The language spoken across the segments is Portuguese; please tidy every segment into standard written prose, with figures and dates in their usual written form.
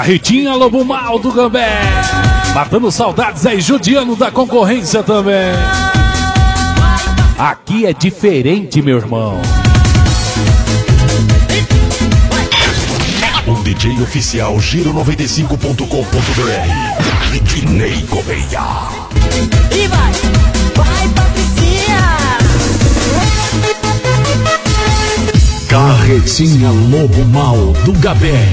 Ritinha Lobo Mal do Gambé, matando saudades aí, judiano da concorrência também. Aqui é diferente, meu irmão. O DJ oficial Giro95.com.br, Ednei Correia. E vai Patricinha. Carretinha Lobo Mal do Gabé.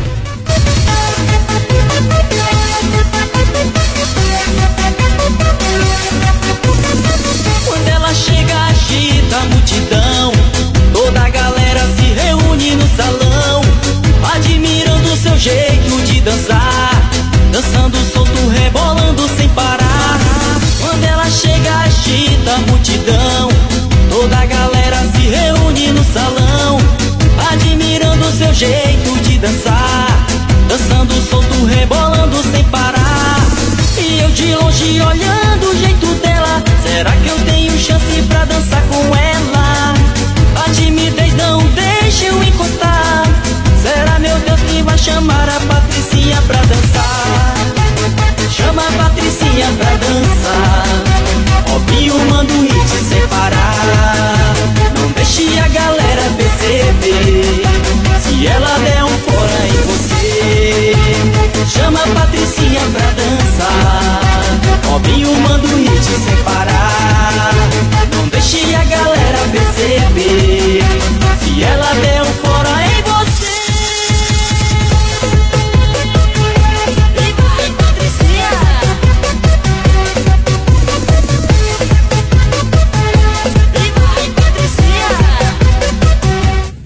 Quando ela chega, agita a multidão. Toda a galera se reúne no salão, admirando seu jeito de dançar, dançando solto, rebolando sem parar. Quando ela chega, agita a multidão. Toda a galera se reúne no salão, admirando seu jeito de dançar, dançando solto, rebolando sem parar. E eu de longe olhando o jeito dela, será que eu tenho chance pra dançar com ela? A timidez não deixa eu encostar. Será, meu Deus, que vai chamar a Patricinha pra dançar? Chama a Patricinha pra dançar. Robinho manda o hit sem parar. Não deixe a galera